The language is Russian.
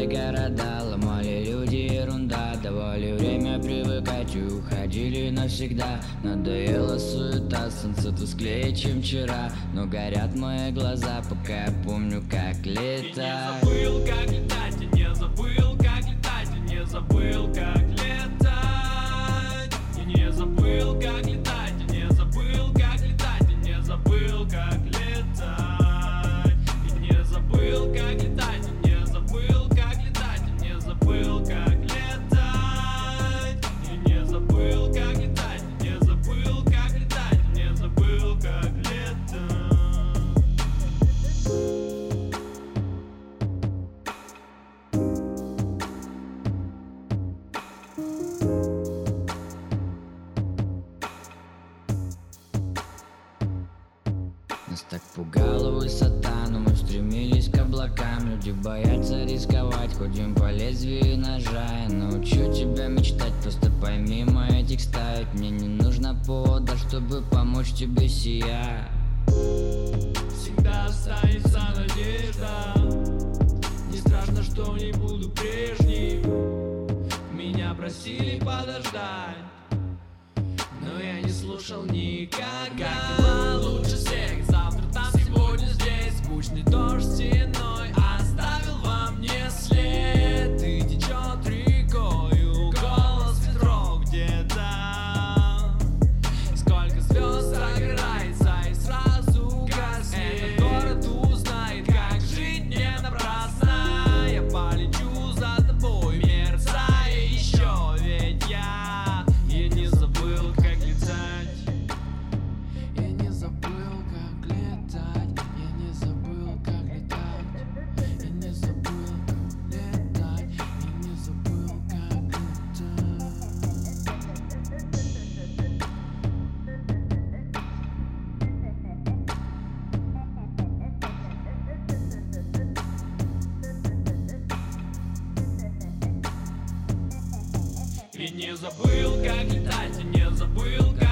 города, ломали люди, ерунда. Давали время привыкать и уходили навсегда. Надоела суета, солнце тусклее, чем вчера. Но горят мои глаза, пока я помню, как летать. И не забыл, как летать, и не забыл, как летать, и не забыл, как летать. И не забыл, как летать, и не забыл, как летать, и не забыл, как летать. И не забыл, как летать, и не забыл, как летать, и не забыл, как летать. И не забыл, как летать, и не забыл, как летать, и не забыл, как летать. Нас так пугала высота, но мы стремились к облакам. Люди боятся рисковать, ходим по лезвию ножа. Я научу тебя мечтать, просто пойми мой этих ставить. Мне не нужно повода, чтобы помочь тебе сиять. Всегда останется надежда. Не страшно, что не буду прежним. Меня просили подождать, но я не слушал никогда. Как дела? Лучше всех. Завтра там, сегодня здесь. Скучный дождь стеной оставил во мне след. И течет рекою голос ветров где-то. Сколько звезд загорается и сразу гаснет. Этот город узнает, как жить не напрасно. Я полечу за тобой, мерцая еще. Ведь я не забыл, как летать. Я не забыл, как летать. Я не забыл, как летать. Я не забыл, как летать. Я не забыл, как летать. И не забыл, как летать. И не забыл, как